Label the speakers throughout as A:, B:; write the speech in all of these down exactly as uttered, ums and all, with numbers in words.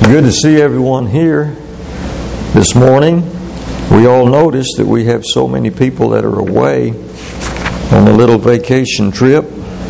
A: Good to see everyone here this morning. We all notice that we have so many people that are away on a little vacation trip.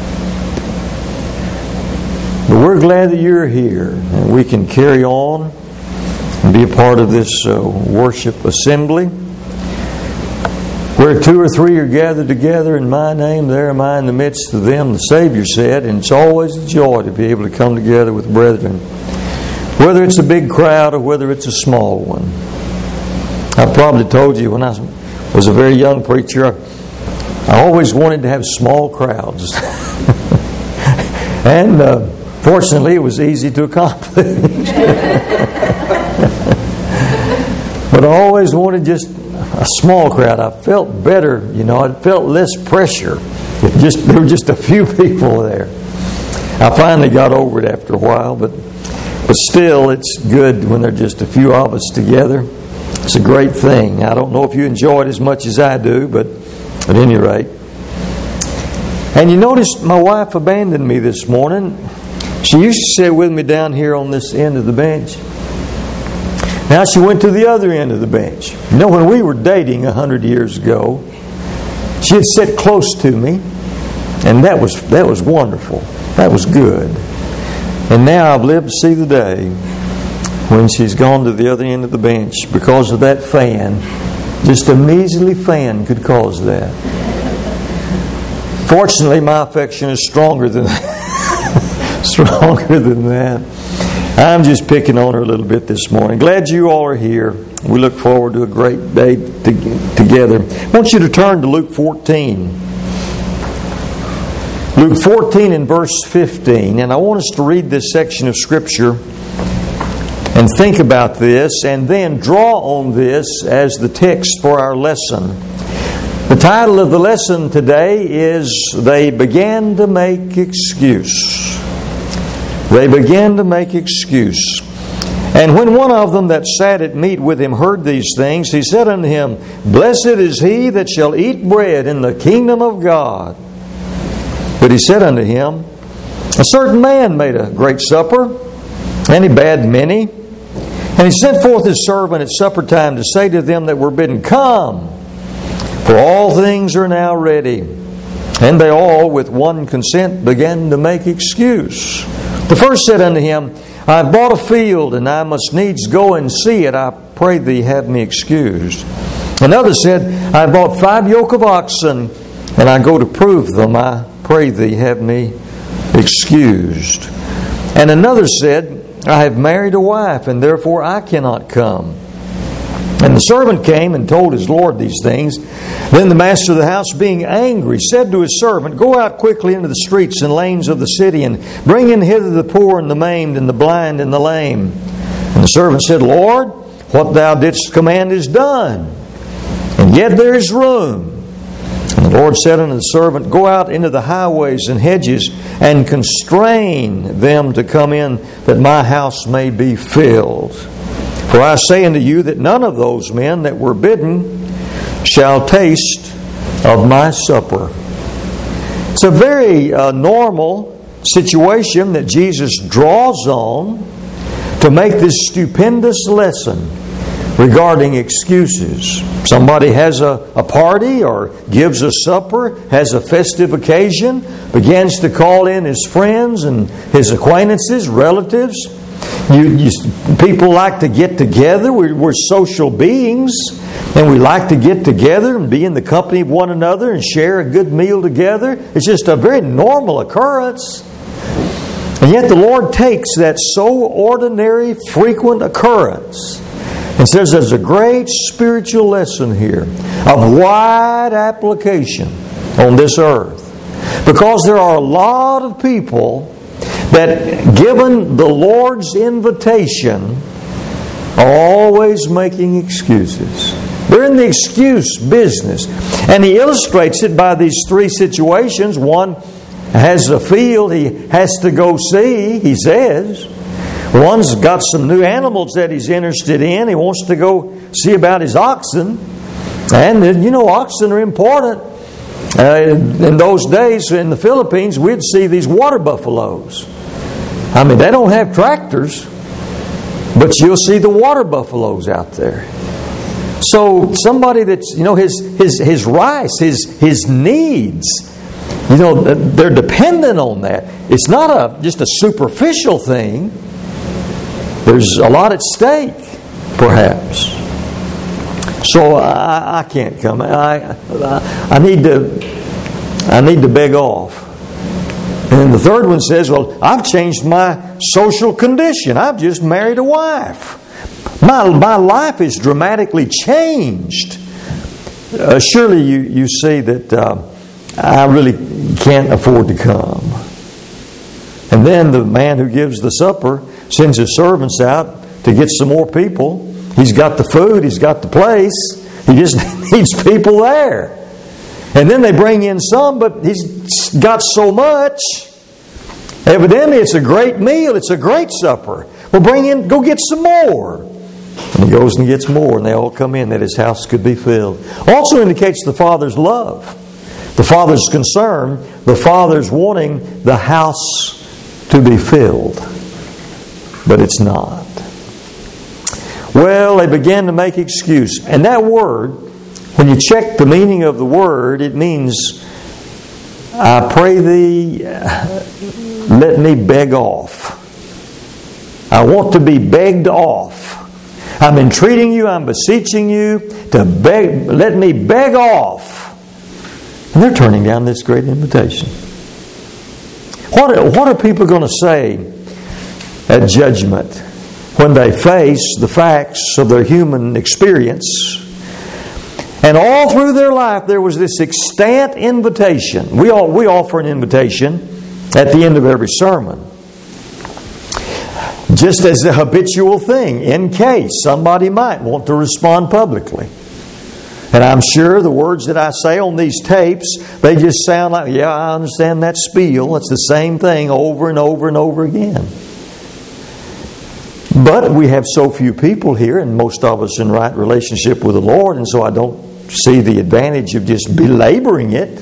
A: But we're glad that you're here and we can carry on and be a part of this uh, worship assembly. Where two or three are gathered together in my name, there am I in the midst of them, the Savior said, and it's always a joy to be able to come together with brethren. Whether it's a big crowd or whether it's a small one. I probably told you when I was a very young preacher, I always wanted to have small crowds. and uh, fortunately, it was easy to accomplish. But I always wanted just a small crowd. I felt better, you know, I felt less pressure. If just there were just a few people there. I finally got over it after a while, but But still, it's good when there are just a few of us together. It's a great thing. I don't know if you enjoy it as much as I do, but at any rate. And you notice my wife abandoned me this morning. She used to sit with me down here on this end of the bench. Now she went to the other end of the bench. You know, when we were dating a hundred years ago, she had sit close to me, and that was that was wonderful. That was good. And now I've lived to see the day when she's gone to the other end of the bench because of that fan. Just a measly fan could cause that. Fortunately, my affection is stronger than that. stronger than that. I'm just picking on her a little bit this morning. Glad you all are here. We look forward to a great day to, together. I want you to turn to Luke fourteen. Luke fourteen and verse fifteen, and I want us to read this section of Scripture and think about this and then draw on this as the text for our lesson. The title of the lesson today is, They Began to Make Excuse. They began to make excuse. And when one of them that sat at meat with him heard these things, he said unto him, Blessed is he that shall eat bread in the kingdom of God. But he said unto him, A certain man made a great supper, and he bade many. And he sent forth his servant at supper time to say to them that were bidden, Come, for all things are now ready. And they all with one consent began to make excuse. The first said unto him, I have bought a field, and I must needs go and see it. I pray thee have me excused. Another said, I have bought five yoke of oxen, and I go to prove them. I pray thee have me excused. And another said, I have married a wife, and therefore I cannot come. And the servant came and told his Lord these things. Then the master of the house, being angry, said to his servant, Go out quickly into the streets and lanes of the city, and bring in hither the poor and the maimed and the blind and the lame. And the servant said, Lord, what thou didst command is done, and yet there is room. And the Lord said unto the servant, Go out into the highways and hedges, and constrain them to come in, that my house may be filled. For I say unto you that none of those men that were bidden shall taste of my supper. It's a very uh, normal situation that Jesus draws on to make this stupendous lesson regarding excuses. Somebody has a, a party or gives a supper, has a festive occasion, begins to call in his friends and his acquaintances, relatives. You, you, people like to get together. We're, we're social beings, and we like to get together and be in the company of one another and share a good meal together. It's just a very normal occurrence. And yet the Lord takes that so ordinary, frequent occurrence and says there's a great spiritual lesson here of wide application on this earth. Because there are a lot of people that, given the Lord's invitation, are always making excuses. They're in the excuse business. And He illustrates it by these three situations. One has a field He has to go see, He says. One's got some new animals that he's interested in. He wants to go see about his oxen. And, you know, oxen are important. Uh, in those days, in the Philippines, we'd see these water buffaloes. I mean, they don't have tractors. But you'll see the water buffaloes out there. So somebody that's, you know, his his his rice, his his needs, you know, they're dependent on that. It's not a just a superficial thing. There's a lot at stake, perhaps. So I, I can't come. I, I I need to I need to beg off. And then the third one says, well, I've changed my social condition. I've just married a wife. My, my life is dramatically changed. Uh, surely you, you see that uh, I really can't afford to come. And then the man who gives the supper sends his servants out to get some more people. He's got the food. He's got the place. He just needs people there. And then they bring in some, but he's got so much. Evidently, it's a great meal. It's a great supper. Well, bring in, go get some more. And he goes and gets more, and they all come in that his house could be filled. Also indicates the Father's love, the Father's concern, the Father's wanting the house to be filled. But it's not. Well, they began to make excuse. And that word, when you check the meaning of the word, it means, I pray thee, let me beg off. I want to be begged off. I'm entreating you, I'm beseeching you to beg, let me beg off. And they're turning down this great invitation. What are, what are people going to say at judgment when they face the facts of their human experience? And all through their life there was this extant invitation. We all we offer an invitation at the end of every sermon. Just as a habitual thing, in case somebody might want to respond publicly. And I'm sure the words that I say on these tapes, they just sound like, yeah, I understand that spiel. It's the same thing over and over and over again. But we have so few people here, and most of us in right relationship with the Lord, and so I don't see the advantage of just belaboring it.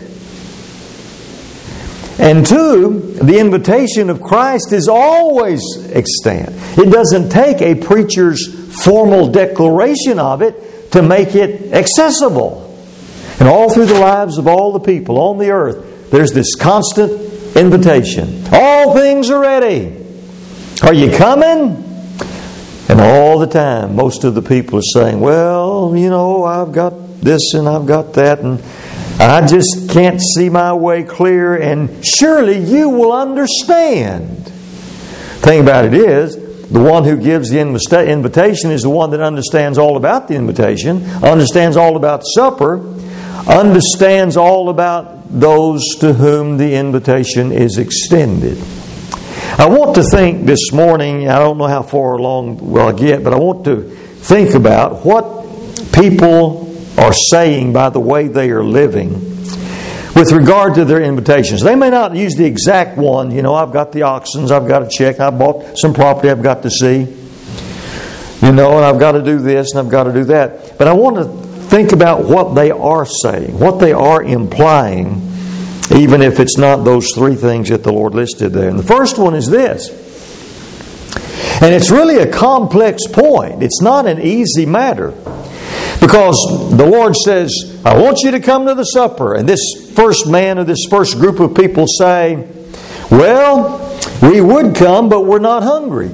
A: And two, the invitation of Christ is always extant. It doesn't take a preacher's formal declaration of it to make it accessible. And all through the lives of all the people on the earth, there's this constant invitation. All things are ready. Are you coming? And all the time, most of the people are saying, well, you know, I've got this and I've got that, and I just can't see my way clear, and surely you will understand. The thing about it is, the one who gives the invitation is the one that understands all about the invitation, understands all about supper, understands all about those to whom the invitation is extended. I want to think this morning, I don't know how far along we'll get, but I want to think about what people are saying by the way they are living with regard to their invitations. They may not use the exact one, you know, I've got the oxens, I've got to check, I bought some property I've got to see, you know, and I've got to do this and I've got to do that. But I want to think about what they are saying, what they are implying, even if it's not those three things that the Lord listed there. And the first one is this, and it's really a complex point. It's not an easy matter. Because the Lord says, I want you to come to the supper. And this first man or this first group of people say, well, we would come, but we're not hungry.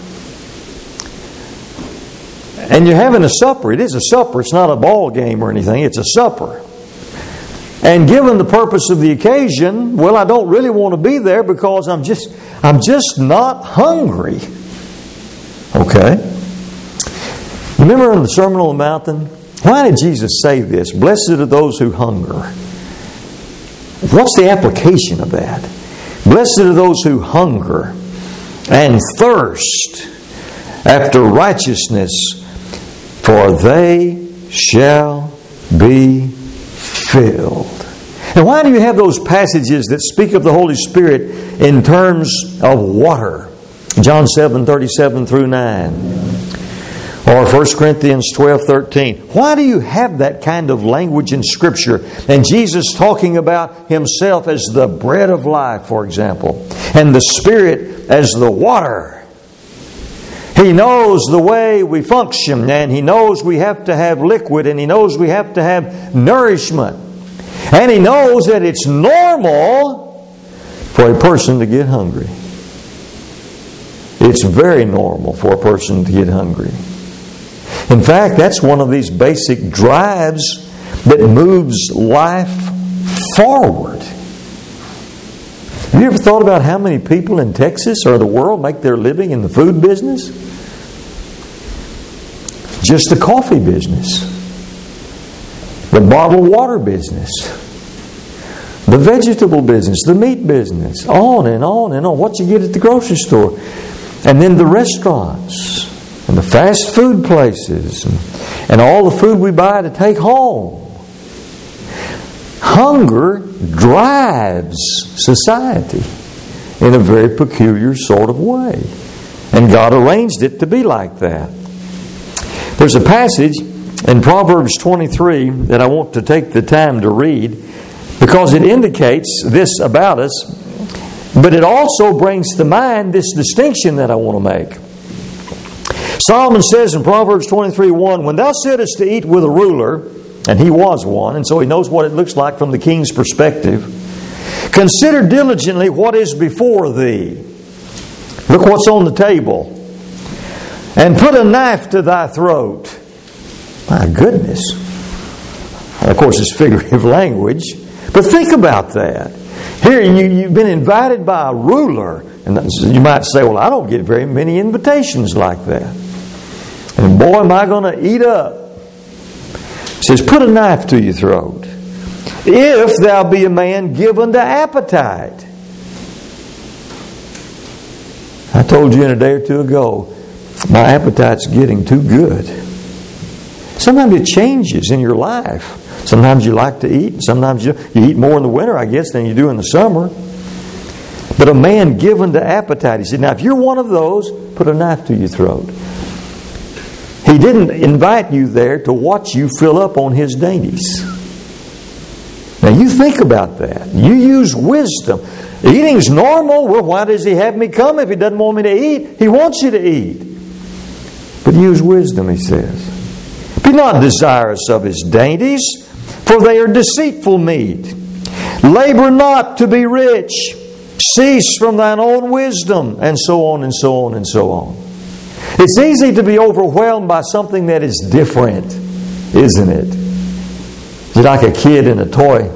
A: And you're having a supper. It is a supper. It's not a ball game or anything. It's a supper. And given the purpose of the occasion, well, I don't really want to be there because I'm just, I'm just not hungry. Okay. Remember in the Sermon on the Mountain? Why did Jesus say this? Blessed are those who hunger. What's the application of that? Blessed are those who hunger and thirst after righteousness, for they shall be filled. And why do you have those passages that speak of the Holy Spirit in terms of water? John seven, thirty-seven through nine. Or First Corinthians twelve, thirteen. Why do you have that kind of language in Scripture? And Jesus talking about Himself as the bread of life, for example, and the Spirit as the water. He knows the way we function, and He knows we have to have liquid, and He knows we have to have nourishment. And He knows that it's normal for a person to get hungry. It's very normal for a person to get hungry. In fact, that's one of these basic drives that moves life forward. Have you ever thought about how many people in Texas or the world make their living in the food business? Just the coffee business. The bottled water business. The vegetable business. The meat business. On and on and on. What you get at the grocery store. And then the restaurants. And the fast food places. And, and all the food we buy to take home. Hunger drives society in a very peculiar sort of way. And God arranged it to be like that. There's a passage in Proverbs twenty-three that I want to take the time to read because it indicates this about us, but it also brings to mind this distinction that I want to make. Solomon says in Proverbs twenty-three one, "When thou sittest to eat with a ruler," and he was one, and so he knows what it looks like from the king's perspective, "consider diligently what is before thee." Look what's on the table. "And put a knife to thy throat." My goodness. And of course, it's figurative language. But think about that. Here, you, you've been invited by a ruler. And you might say, well, I don't get very many invitations like that. And boy, am I going to eat up. It says, put a knife to your throat. If thou be a man given to appetite. I told you in a day or two ago, my appetite's getting too good. Sometimes it changes in your life. Sometimes you like to eat. Sometimes you, you eat more in the winter, I guess, than you do in the summer. But a man given to appetite. He said, now if you're one of those, put a knife to your throat. He didn't invite you there to watch you fill up on his dainties. Now you think about that. You use wisdom. Eating's normal. Well, why does he have me come if he doesn't want me to eat? He wants you to eat. But use wisdom, he says. Be not desirous of his dainties, for they are deceitful meat. Labor not to be rich. Cease from thine own wisdom, and so on and so on and so on. It's easy to be overwhelmed by something that is different, isn't it? It's like a kid in a toy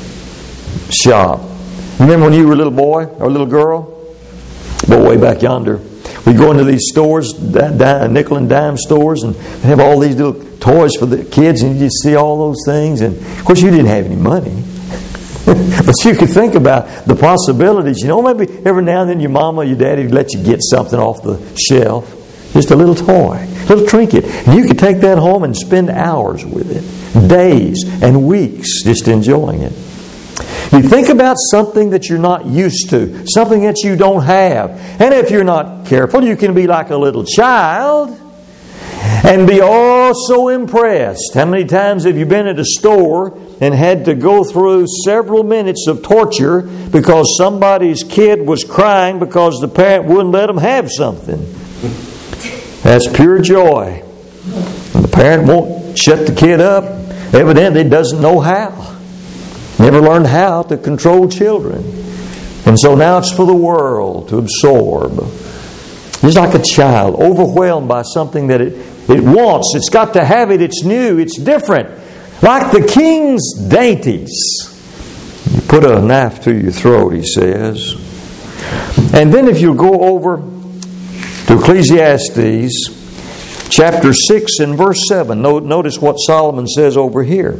A: shop. Remember when you were a little boy or a little girl? But way back yonder. We go into these stores, nickel and dime stores, and they have all these little toys for the kids, and you just see all those things. And of course, you didn't have any money. But you could think about the possibilities. You know, maybe every now and then your mama or your daddy would let you get something off the shelf. Just a little toy, a little trinket. And you could take that home and spend hours with it. Days and weeks just enjoying it. You think about something that you're not used to. Something that you don't have. And if you're not careful, you can be like a little child and be oh so impressed. How many times have you been at a store and had to go through several minutes of torture because somebody's kid was crying because the parent wouldn't let them have something? That's pure joy. And the parent won't shut the kid up. Evidently doesn't know how. Never learned how to control children. And so now it's for the world to absorb. It's like a child overwhelmed by something that it, it wants. It's got to have it. It's new. It's different. Like the king's dainties. You put a knife to your throat, he says. And then if you go over to Ecclesiastes chapter six and verse seven, notice what Solomon says over here.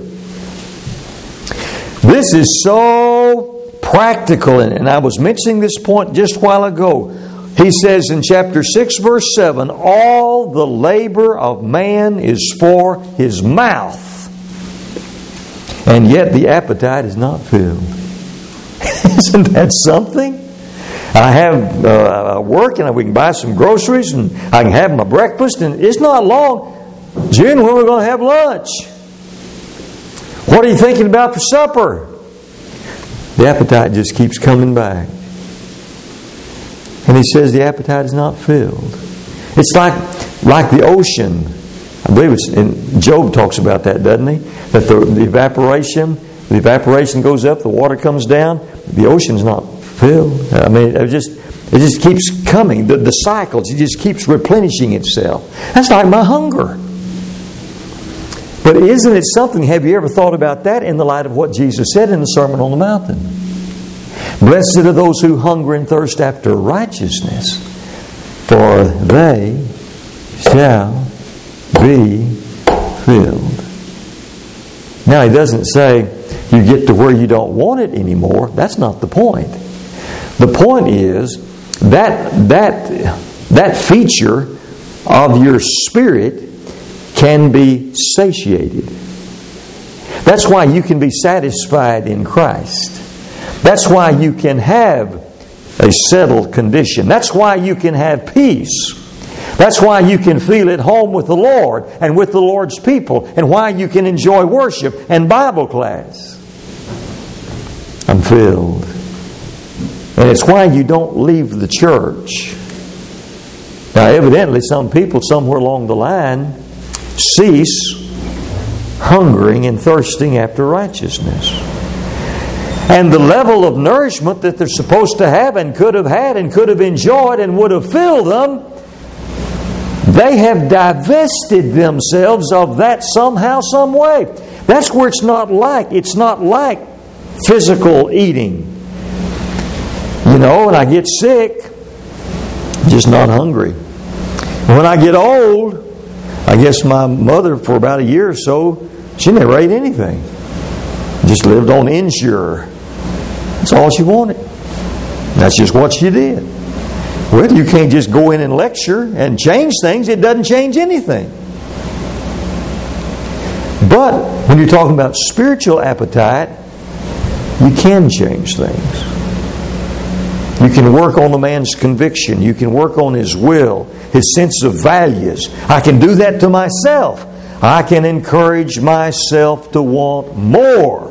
A: This is so practical, and I was mentioning this point just a while ago. He says in chapter six, verse seven, all the labor of man is for his mouth, and yet the appetite is not filled. Isn't that something? I have uh, work, and we can buy some groceries, and I can have my breakfast, and it's not long. June, when are we going to have lunch? What are you thinking about for supper? The appetite just keeps coming back. And he says the appetite is not filled. It's like, like the ocean. I believe it's in Job talks about that, doesn't he? That the, the evaporation, the evaporation goes up, the water comes down, the ocean's not filled. I mean, it just it just keeps coming. The, the cycles, it just keeps replenishing itself. That's like my hunger. But isn't it something, have you ever thought about that in the light of what Jesus said in the Sermon on the Mountain? Blessed are those who hunger and thirst after righteousness, for they shall be filled. Now, he doesn't say you get to where you don't want it anymore. That's not the point. The point is that that that feature of your spirit can be satiated. That's why you can be satisfied in Christ. That's why you can have a settled condition. That's why you can have peace. That's why you can feel at home with the Lord and with the Lord's people, and why you can enjoy worship and Bible class. I'm filled. And it's why you don't leave the church. Now, evidently, some people somewhere along the line cease hungering and thirsting after righteousness. And the level of nourishment that they're supposed to have and could have had and could have enjoyed and would have filled them, they have divested themselves of that somehow, some way. That's where it's not like. It's not like physical eating. You know, when I get sick, I'm just not hungry. When I get old, I guess my mother, for about a year or so, she never ate anything. Just lived on Ensure. That's all she wanted. That's just what she did. Well, you can't just go in and lecture and change things. It doesn't change anything. But when you're talking about spiritual appetite, you can change things. You can work on the man's conviction. You can work on his will, his sense of values. I can do that to myself. I can encourage myself to want more.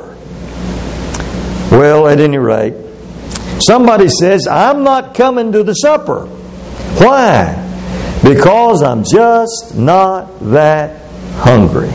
A: Well, at any rate, somebody says, I'm not coming to the supper. Why? Because I'm just not that hungry.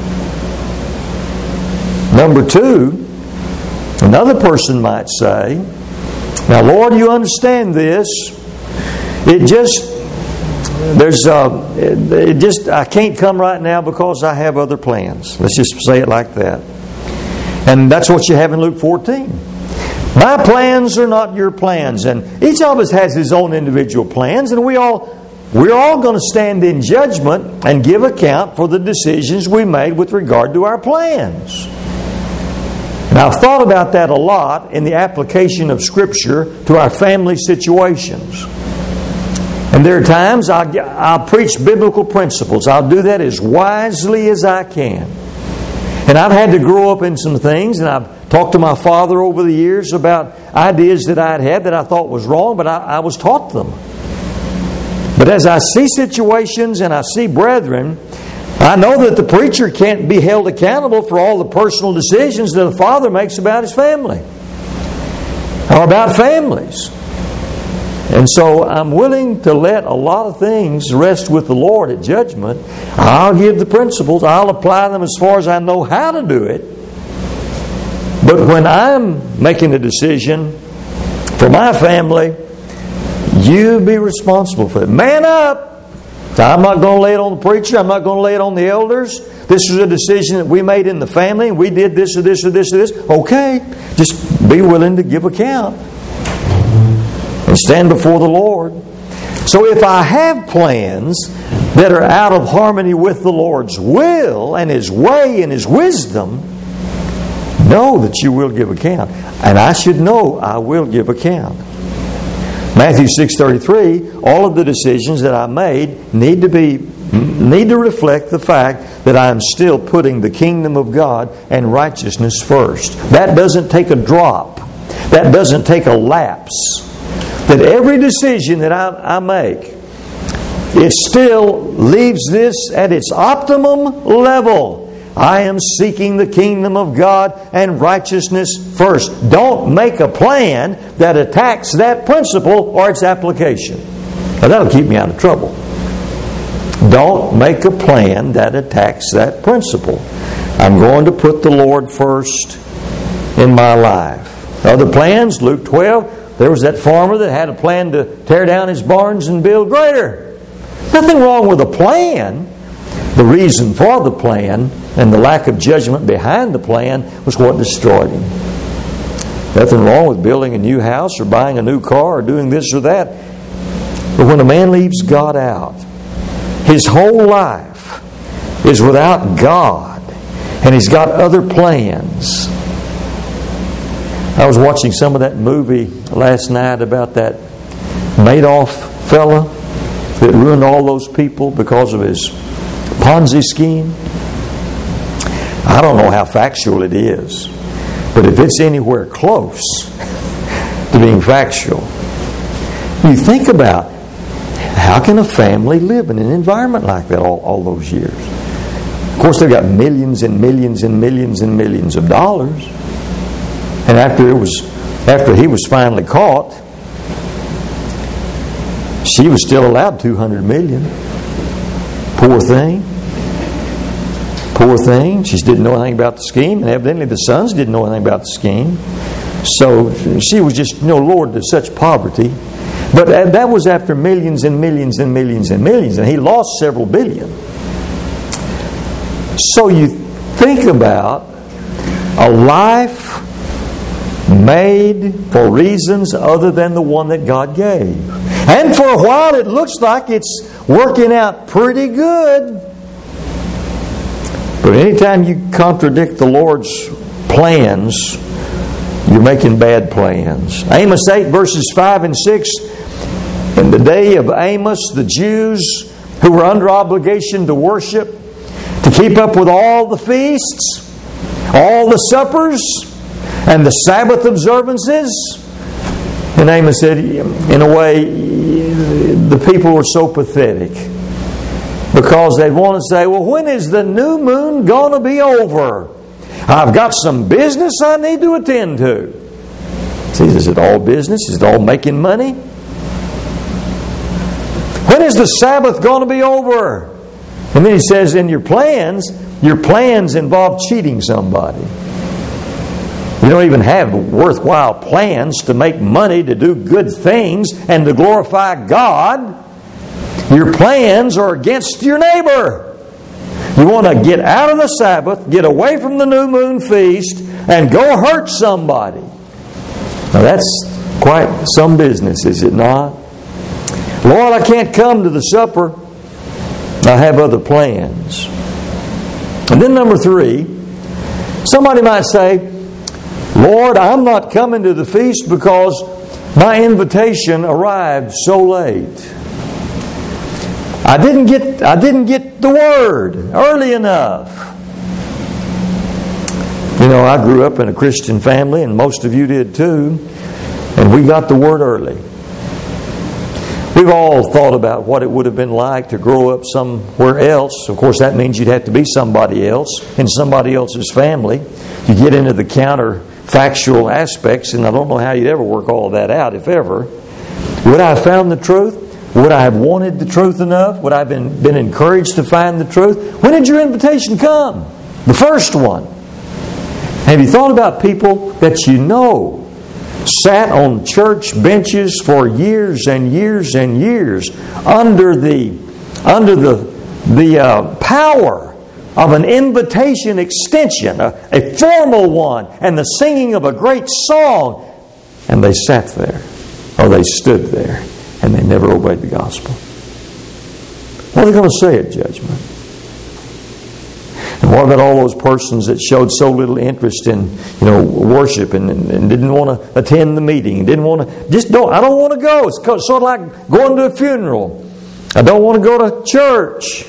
A: Number two, another person might say, now, Lord, you understand this. It just, there's, uh, it, it just, I can't come right now because I have other plans. Let's just say it like that. And that's what you have in Luke fourteen. My plans are not your plans. And each of us has his own individual plans, and we all, we're all going to stand in judgment and give account for the decisions we made with regard to our plans. Now, I've thought about that a lot in the application of Scripture to our family situations. And there are times I'll, I'll preach biblical principles. I'll do that as wisely as I can. And I've had to grow up in some things, and I've talked to my father over the years about ideas that I'd had that I thought was wrong, but I, I was taught them. But as I see situations and I see brethren, I know that the preacher can't be held accountable for all the personal decisions that a father makes about his family or about families. And so I'm willing to let a lot of things rest with the Lord at judgment. I'll give the principles. I'll apply them as far as I know how to do it. But when I'm making a decision for my family, you be responsible for it. Man up! I'm not going to lay it on the preacher. I'm not going to lay it on the elders. This was a decision that we made in the family. We did this or this or this or this. Okay. Just be willing to give account. And stand before the Lord. So if I have plans that are out of harmony with the Lord's will and His way and His wisdom, know that you will give account. And I should know I will give account. Matthew six thirty-three, all of the decisions that I made need to be need to reflect the fact that I am still putting the kingdom of God and righteousness first. That doesn't take a drop. That doesn't take a lapse. That every decision that I, I make, it still leaves this at its optimum level. I am seeking the kingdom of God and righteousness first. Don't make a plan that attacks that principle or its application. Now, that'll keep me out of trouble. Don't make a plan that attacks that principle. I'm going to put the Lord first in my life. Other plans, Luke twelve, there was that farmer that had a plan to tear down his barns and build greater. Nothing wrong with a plan. The reason for the plan and the lack of judgment behind the plan was what destroyed him. Nothing wrong with building a new house or buying a new car or doing this or that. But when a man leaves God out, his whole life is without God, and he's got other plans. I was watching some of that movie last night about that Madoff fella that ruined all those people because of his Ponzi scheme. I don't know how factual it is, but if it's anywhere close to being factual, you think about how can a family live in an environment like that all, all those years? Of course, they've got millions and millions and millions and millions of dollars. And after it was, after he was finally caught, she was still allowed two hundred million. Poor thing. Poor thing. She didn't know anything about the scheme, and evidently the sons didn't know anything about the scheme. So she was just, you know, lured to such poverty. But that was after millions and millions and millions and millions, and he lost several billion. So you think about a life made for reasons other than the one that God gave. And for a while it looks like it's working out pretty good. But anytime you contradict the Lord's plans, you're making bad plans. Amos eight verses five and six. In the day of Amos, the Jews who were under obligation to worship, to keep up with all the feasts, all the suppers, and the Sabbath observances. And Amos said, in a way, the people were so pathetic. Because they'd want to say, well, when is the new moon going to be over? I've got some business I need to attend to. See, is it all business? Is it all making money? When is the Sabbath going to be over? And then he says, in your plans, your plans involve cheating somebody. You don't even have worthwhile plans to make money, to do good things, and to glorify God. Your plans are against your neighbor. You want to get out of the Sabbath, get away from the new moon feast, and go hurt somebody. Now that's quite some business, is it not? Lord, I can't come to the supper. I have other plans. And then number three, somebody might say, Lord, I'm not coming to the feast because my invitation arrived so late. I didn't get I didn't get the word early enough. You know, I grew up in a Christian family, and most of you did too, and we got the word early. We've all thought about what it would have been like to grow up somewhere else. Of course, that means you'd have to be somebody else in somebody else's family. You get into the counterfactual aspects, and I don't know how you'd ever work all of that out, if ever. Would I have found the truth? Would I have wanted the truth enough? Would I have been, been encouraged to find the truth? When did your invitation come? The first one. Have you thought about people that you know sat on church benches for years and years and years under the under the the uh, power of an invitation extension, a, a formal one, and the singing of a great song, and they sat there, or they stood there, and they never obeyed the gospel? What are they going to say at judgment? And what about all those persons that showed so little interest in, you know, worship and, and, and didn't want to attend the meeting, didn't want to, just don't, I don't want to go. It's sort of like going to a funeral. I don't want to go to church.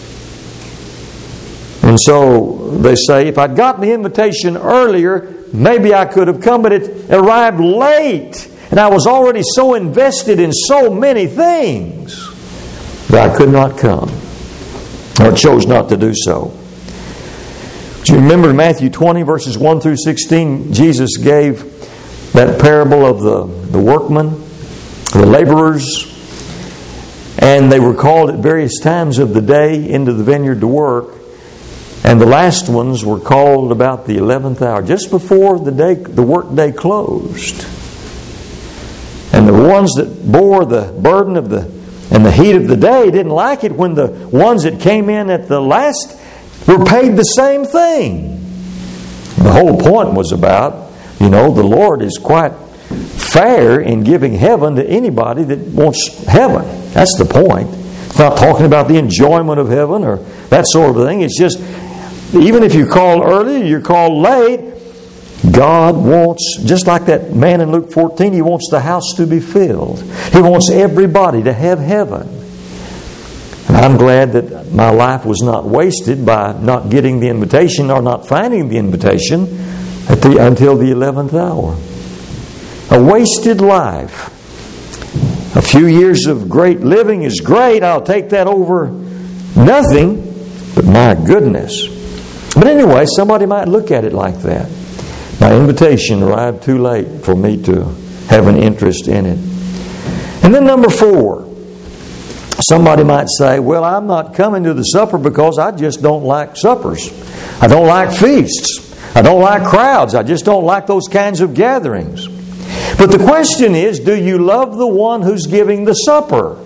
A: And so they say, if I'd gotten the invitation earlier, maybe I could have come, but it arrived late. And I was already so invested in so many things that I could not come, or chose not to do so. Do you remember in Matthew twenty, verses one through sixteen, Jesus gave that parable of the, the workmen, the laborers, And they were called at various times of the day into the vineyard to work. And the last ones were called about the eleventh hour, just before the day, the work day closed. And the ones that bore the burden of the and the heat of the day didn't like it when the ones that came in at the last were paid the same thing. The whole point was about, you know, the Lord is quite fair in giving heaven to anybody that wants heaven. That's the point. It's not talking about the enjoyment of heaven or that sort of thing. It's just, even if you call early, you're called late, God wants, just like that man in Luke fourteen, He wants the house to be filled. He wants everybody to have heaven. And I'm glad that my life was not wasted by not getting the invitation or not finding the invitation at the, until the eleventh hour. A wasted life. A few years of great living is great. I'll take that over nothing. But my goodness. But anyway, somebody might look at it like that. My invitation arrived too late for me to have an interest in it. And then number four. Somebody might say, well, I'm not coming to the supper because I just don't like suppers. I don't like feasts. I don't like crowds. I just don't like those kinds of gatherings. But the question is, do you love the one who's giving the supper?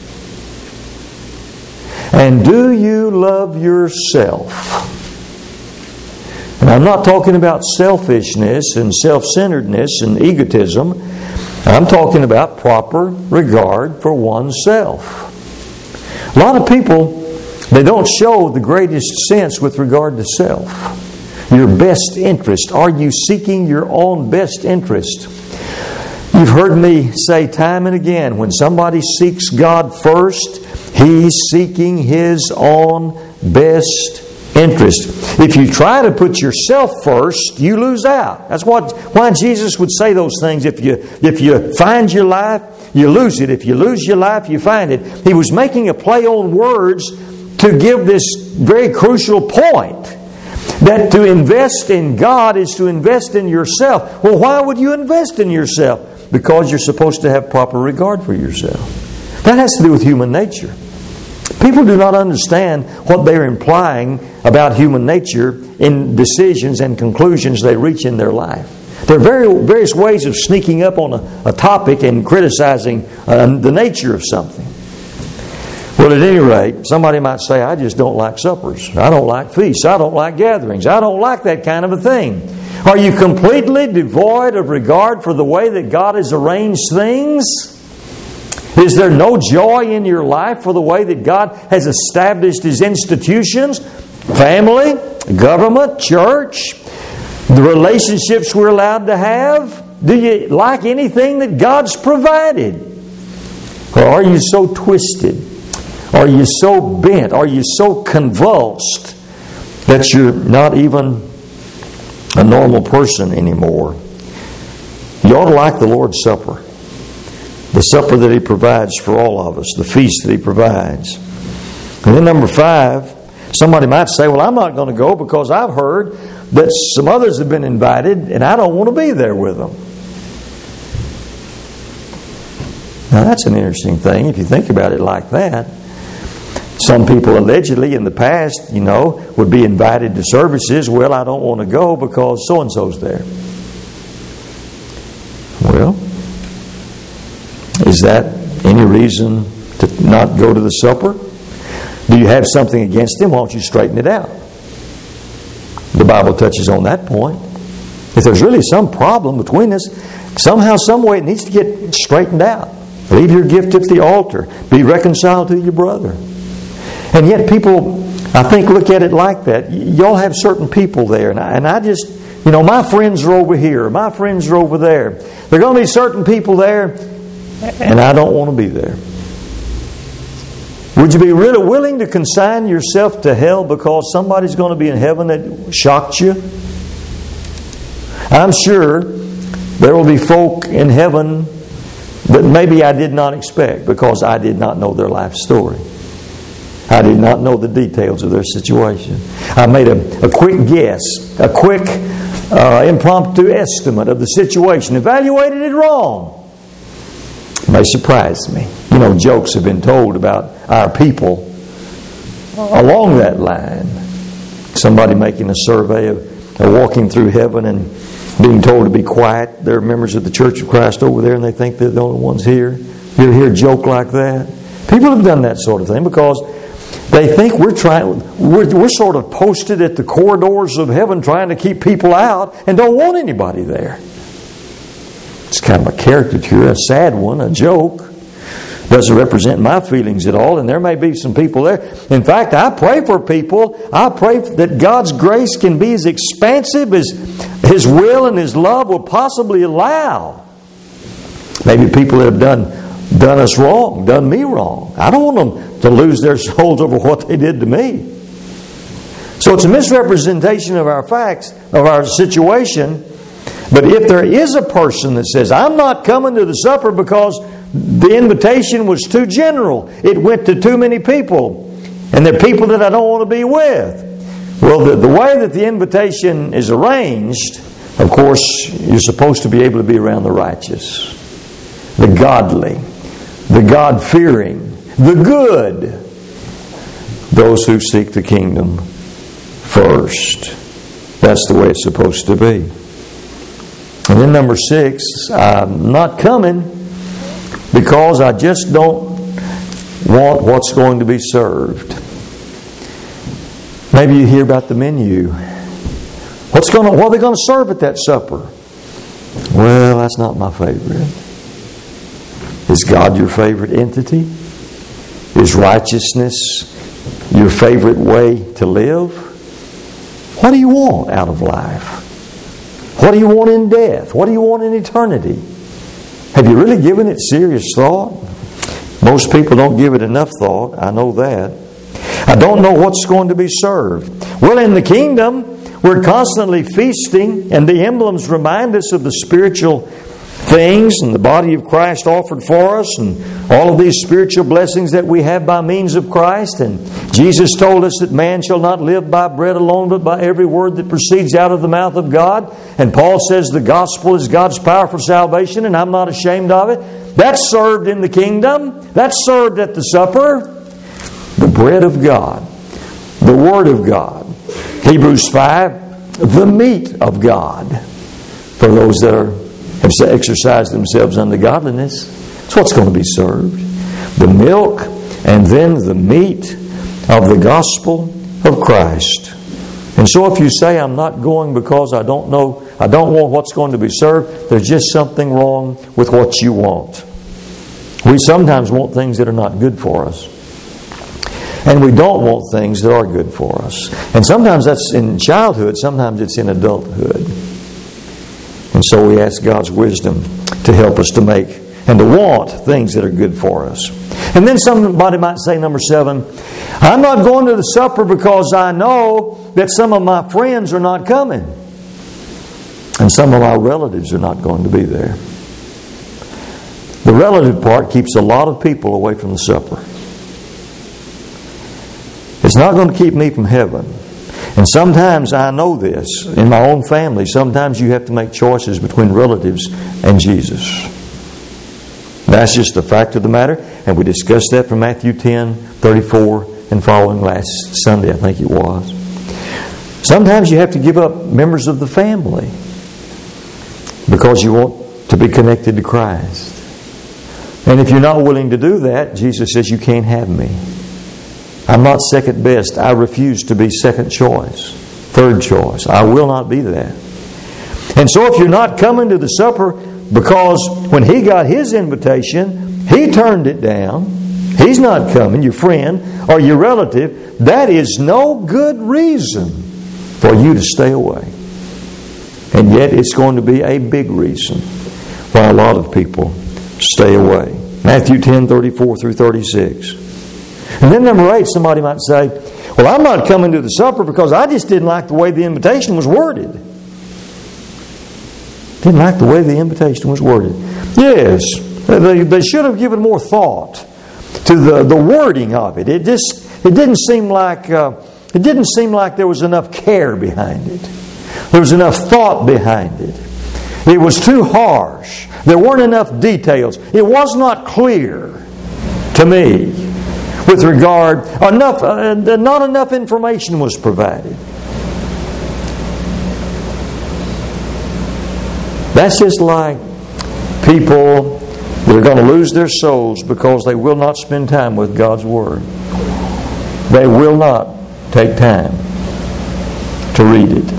A: And do you love yourself? And I'm not talking about selfishness and self-centeredness and egotism. I'm talking about proper regard for oneself. A lot of people, they don't show the greatest sense with regard to self. Your best interest. Are you seeking your own best interest? You've heard me say time and again, when somebody seeks God first, he's seeking his own best interest. If you try to put yourself first, you lose out. That's what why Jesus would say those things. If you if you find your life, you lose it. If you lose your life, you find it. He was making a play on words to give this very crucial point, that to invest in God is to invest in yourself. Well, why would you invest in yourself? Because you're supposed to have proper regard for yourself. That has to do with human nature. People do not understand what they're implying about human nature in decisions and conclusions they reach in their life. There are very, various ways of sneaking up on a, a topic and criticizing uh, the nature of something. Well, at any rate, somebody might say, I just don't like suppers. I don't like feasts. I don't like gatherings. I don't like that kind of a thing. Are you completely devoid of regard for the way that God has arranged things? Is there no joy in your life for the way that God has established His institutions? Family, government, church, the relationships we're allowed to have? Do you like anything that God's provided? Or are you so twisted? Are you so bent? Are you so convulsed that you're not even a normal person anymore? You ought to like the Lord's Supper. The supper that He provides for all of us. The feast that He provides. And then number five, somebody might say, well, I'm not going to go because I've heard that some others have been invited and I don't want to be there with them. Now that's an interesting thing if you think about it like that. Some people allegedly in the past, you know, would be invited to services. Well, I don't want to go because so-and-so's there. Well, is that any reason to not go to the supper? Do you have something against them? Why don't you straighten it out? The Bible touches on that point. If there's really some problem between us, somehow, some way it needs to get straightened out. Leave your gift at the altar. Be reconciled to your brother. And yet people, I think, look at it like that. Y- y'all have certain people there. And I, and I just, you know, my friends are over here. My friends are over there. There are going to be certain people there, and I don't want to be there. Would you be really willing to consign yourself to hell because somebody's going to be in heaven that shocked you? I'm sure there will be folk in heaven that maybe I did not expect because I did not know their life story. I did not know the details of their situation. I made a, a quick guess, a quick uh, impromptu estimate of the situation, evaluated it wrong. may surprise me. You know, jokes have been told about our people along that line. Somebody making a survey of, of walking through heaven and being told to be quiet. There are members of the Church of Christ over there and they think they're the only ones here. You ever hear a joke like that? People have done that sort of thing because they think we're trying, we're, we're sort of posted at the corridors of heaven trying to keep people out and don't want anybody there. It's kind of a caricature, a sad one, a joke. Doesn't represent my feelings at all, and there may be some people there. In fact, I pray for people. I pray that God's grace can be as expansive as His will and His love will possibly allow. Maybe people that have done done us wrong, done me wrong. I don't want them to lose their souls over what they did to me. So it's a misrepresentation of our facts, of our situation. But if there is a person that says, I'm not coming to the supper because the invitation was too general, it went to too many people, and they're people that I don't want to be with. Well, the, the way that the invitation is arranged, of course, you're supposed to be able to be around the righteous, the godly, the God-fearing, the good, those who seek the kingdom first. That's the way it's supposed to be. And then number six, I'm not coming because I just don't want what's going to be served. Maybe you hear about the menu. What's going to, what are they going to serve at that supper? Well, that's not my favorite. Is God your favorite entity? Is righteousness your favorite way to live? What do you want out of life? What do you want in death? What do you want in eternity? Have you really given it serious thought? Most people don't give it enough thought. I know that. I don't know what's going to be served. Well, in the kingdom, we're constantly feasting, and the emblems remind us of the spiritual things and the body of Christ offered for us and all of these spiritual blessings that we have by means of Christ. And Jesus told us that man shall not live by bread alone, but by every word that proceeds out of the mouth of God. And Paul says the gospel is God's power for salvation, and I'm not ashamed of it. That's served in the kingdom. That's served at the supper. The bread of God, the Word of God. Hebrews five, the meat of God for those that are have exercised themselves unto godliness. That's what's going to be served. The milk and then the meat of the gospel of Christ. And so if you say, I'm not going because I don't know, I don't want what's going to be served, there's just something wrong with what you want. We sometimes want things that are not good for us. And we don't want things that are good for us. And sometimes that's in childhood, sometimes it's in adulthood. And so we ask God's wisdom to help us to make and to want things that are good for us. And then somebody might say, number seven, I'm not going to the supper because I know that some of my friends are not coming. And some of my relatives are not going to be there. The relative part keeps a lot of people away from the supper. It's not going to keep me from heaven. And sometimes I know this in my own family. Sometimes you have to make choices between relatives and Jesus. That's just the fact of the matter. And we discussed that from Matthew ten, thirty-four and following last Sunday, I think it was. Sometimes you have to give up members of the family because you want to be connected to Christ. And if you're not willing to do that, Jesus says you can't have me. I'm not second best. I refuse to be second choice, third choice. I will not be that. And so if you're not coming to the supper because when he got his invitation, he turned it down, he's not coming, your friend or your relative, that is no good reason for you to stay away. And yet it's going to be a big reason why a lot of people stay away. Matthew ten, thirty-four through thirty-six. And then number eight, somebody might say, well, I'm not coming to the supper because I just didn't like the way the invitation was worded. Didn't like the way the invitation was worded. Yes, they, they should have given more thought to the, the wording of it. It just it didn't seem like uh, it didn't seem like there was enough care behind it. There was enough thought behind it. It was too harsh. There weren't enough details. It was not clear to me with regard, enough, uh, not enough information was provided. That's just like people that are going to lose their souls because they will not spend time with God's Word. They will not take time to read it.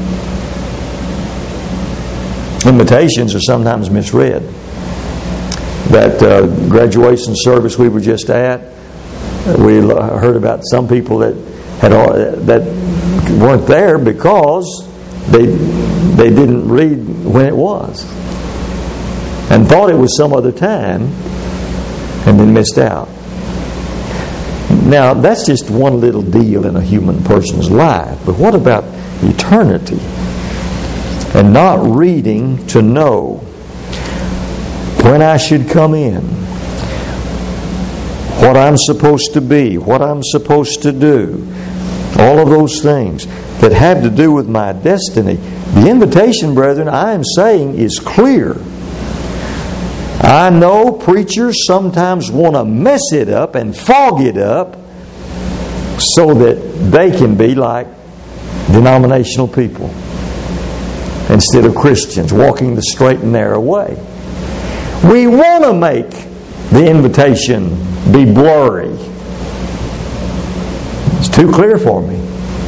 A: Invitations are sometimes misread. That uh, graduation service we were just at, we heard about some people that had that weren't there because they they didn't read when it was and thought it was some other time and then missed out. Now, that's just one little deal in a human person's life. But what about eternity? And not reading to know when I should come in, what I'm supposed to be, what I'm supposed to do, all of those things that have to do with my destiny. The invitation, brethren, I am saying is clear. I know preachers sometimes want to mess it up and fog it up so that they can be like denominational people instead of Christians walking the straight and narrow way. We want to make the invitation be blurry. It's too clear for me.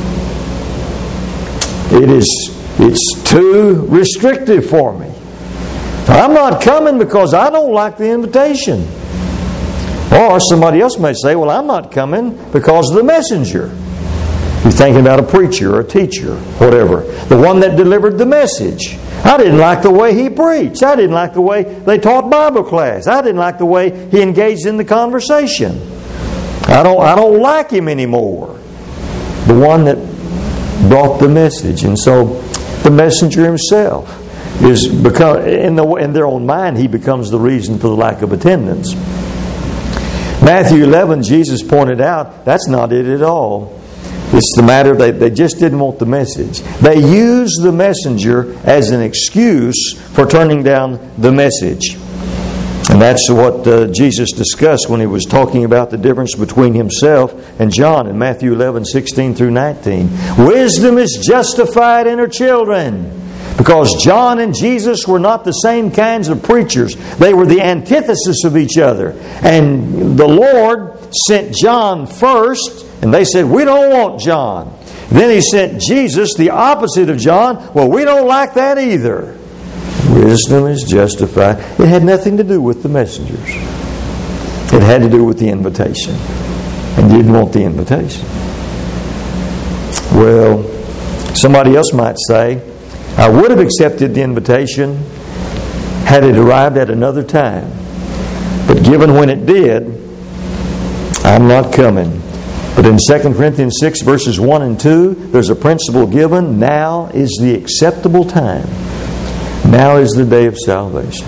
A: It is it's too restrictive for me. I'm not coming because I don't like the invitation. Or somebody else may say, well, I'm not coming because of the messenger. You're thinking about a preacher or a teacher, whatever. The one that delivered the message. I didn't like the way he preached. I didn't like the way they taught Bible class. I didn't like the way he engaged in the conversation. I don't, I don't like him anymore. The one that brought the message. And so the messenger himself is become in the in their own mind, he becomes the reason for the lack of attendance. Matthew eleven, Jesus pointed out that's not it at all. It's the matter they, they just didn't want the message. They used the messenger as an excuse for turning down the message. And that's what uh, Jesus discussed when he was talking about the difference between himself and John in Matthew eleven, sixteen through nineteen. Wisdom is justified in her children. Because John and Jesus were not the same kinds of preachers. They were the antithesis of each other. And the Lord sent John first, and they said, we don't want John. Then He sent Jesus, the opposite of John. Well, we don't like that either. Wisdom is justified. It had nothing to do with the messengers. It had to do with the invitation. And you didn't want the invitation. Well, somebody else might say, I would have accepted the invitation had it arrived at another time. But given when it did, I'm not coming. But in Second Corinthians six, verses one and two, there's a principle given. Now is the acceptable time. Now is the day of salvation.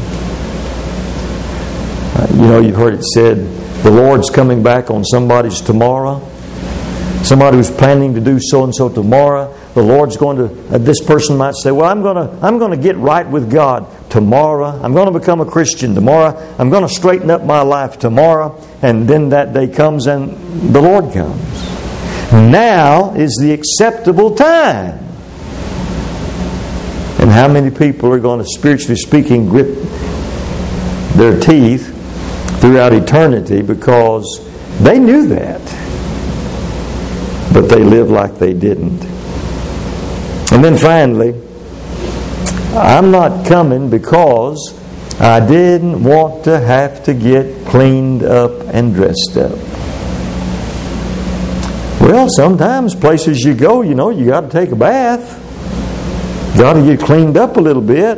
A: Uh, you know, you've heard it said, the Lord's coming back on somebody's tomorrow. Somebody who's planning to do so-and-so tomorrow. The Lord's going to, uh, this person might say, well, I'm going to I'm going to get right with God tomorrow. I'm going to become a Christian tomorrow. I'm going to straighten up my life tomorrow. And then that day comes and the Lord comes. Now is the acceptable time. And how many people are going to, spiritually speaking, grip their teeth throughout eternity because they knew that, but they lived like they didn't. And then finally, I'm not coming because I didn't want to have to get cleaned up and dressed up. Well, sometimes places you go, you know, you got to take a bath. You got to get cleaned up a little bit.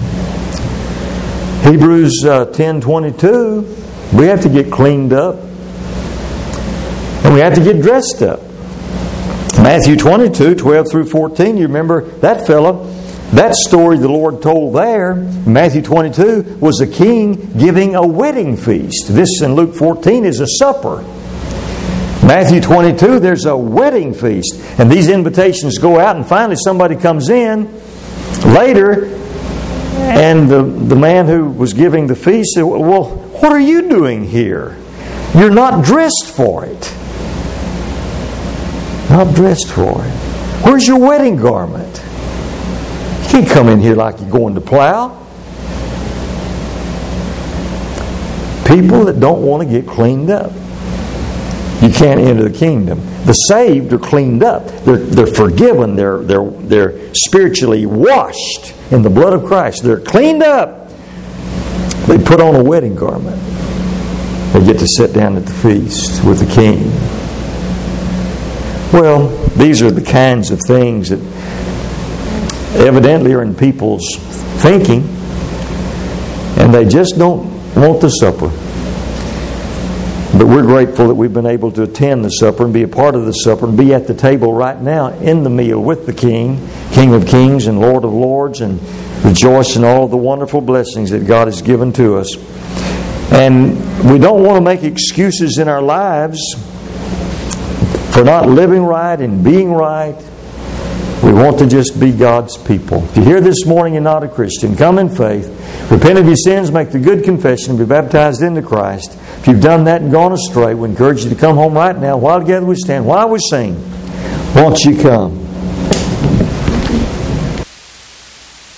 A: Hebrews uh, ten twenty-two, we have to get cleaned up. And we have to get dressed up. Matthew twenty-two, twelve through fourteen, you remember that fellow, that story the Lord told there, Matthew twenty-two, was a king giving a wedding feast. This in Luke fourteen is a supper. Matthew twenty-two, there's a wedding feast. And these invitations go out and finally somebody comes in. Later, And the, the man who was giving the feast said, well, what are you doing here? You're not dressed for it. Not dressed for it. Where's your wedding garment? You can't come in here like you're going to plow. People that don't want to get cleaned up, you can't enter the kingdom. The saved are cleaned up. They're, they're forgiven. They're, they're, they're spiritually washed in the blood of Christ. They're cleaned up. They put on a wedding garment. They get to sit down at the feast with the king. Well, these are the kinds of things that evidently are in people's thinking, and they just don't want the supper. But we're grateful that we've been able to attend the supper and be a part of the supper and be at the table right now in the meal with the King, King of Kings and Lord of Lords, and rejoice in all the wonderful blessings that God has given to us. And we don't want to make excuses in our lives for not living right and being right. We want to just be God's people. If you're here this morning and not a Christian, come in faith, repent of your sins, make the good confession, and be baptized into Christ. If you've done that and gone astray, we encourage you to come home right now. While together we stand, while we sing, won't you come?